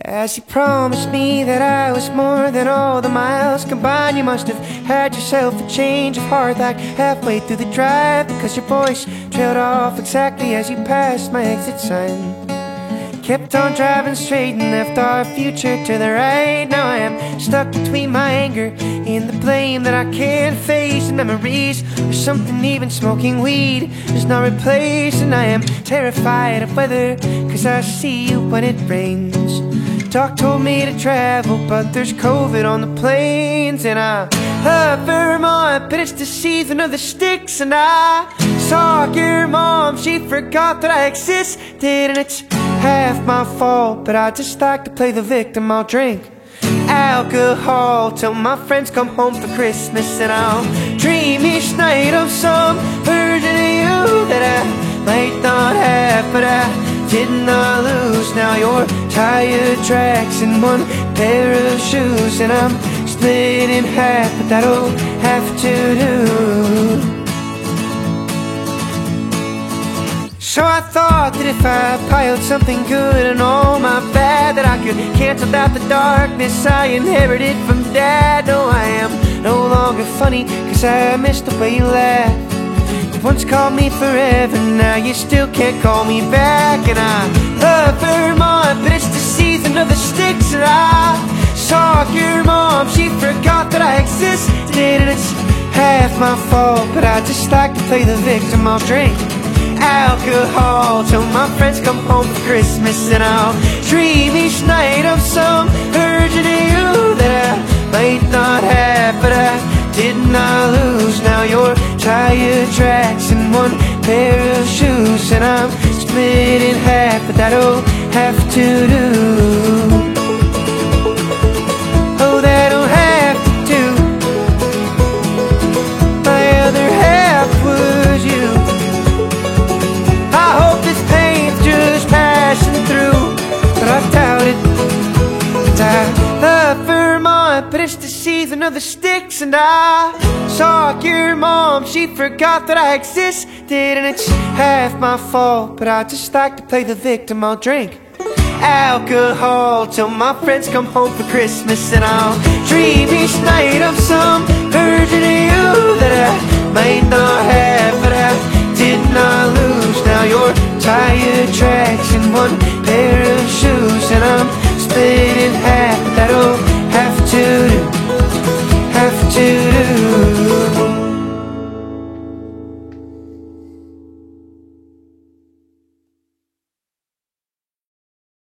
As you promised me that I was more than all the miles combined, you must have had yourself a change of heart like halfway through the drive, because your voice trailed off exactly as you passed my exit sign. Kept on driving straight and left our future to the right. Now I am stuck between my anger and the blame that I can't face, and memories or something even smoking weed does not replace. And I am terrified of weather, cause I see you when it rains. Doc told me to travel, but there's COVID on the planes. And I love Vermont, but it's the season of the sticks. And I saw your mom, she forgot that I existed. And it's half my fault, but I just like to play the victim. I'll drink alcohol till my friends come home for Christmas, and I'll dream each night of some version of you that I might not have, but I did not lose. Now your tire tracks in one pair of shoes, and I'm split in half, but that'll have to do. So I thought that if I piled something good and all my bad, that I could cancel out the darkness I inherited from Dad. No, I am no longer funny, cause I missed the way you laughed. You once called me forever, now you still can't call me back. And I love Vermont, but it's the season of the sticks. And I saw your mom, she forgot that I existed. And it's half my fault, but I just like to play the victim. I'll drink alcohol till my friends come home for Christmas, and I'll dream each night of some version of you that I might not have, but I did not lose. Now your tire tracks in one pair of shoes, and I'm split in half, but that'll have to do. Oh, that'll have to do. My other half was you. I hope this pain's just passing through, but I doubt it. And I love Vermont, but it's the season of the sticks. And I saw your mom, she forgot that I existed. And it's half my fault, but I just like to play the victim. I'll drink alcohol till my friends come home for Christmas, and I'll dream each night of some version of you that I might not have, but I did not lose. Now your tire tracks in one pair of shoes, and I'm split in half, but that'll have to do, have to do.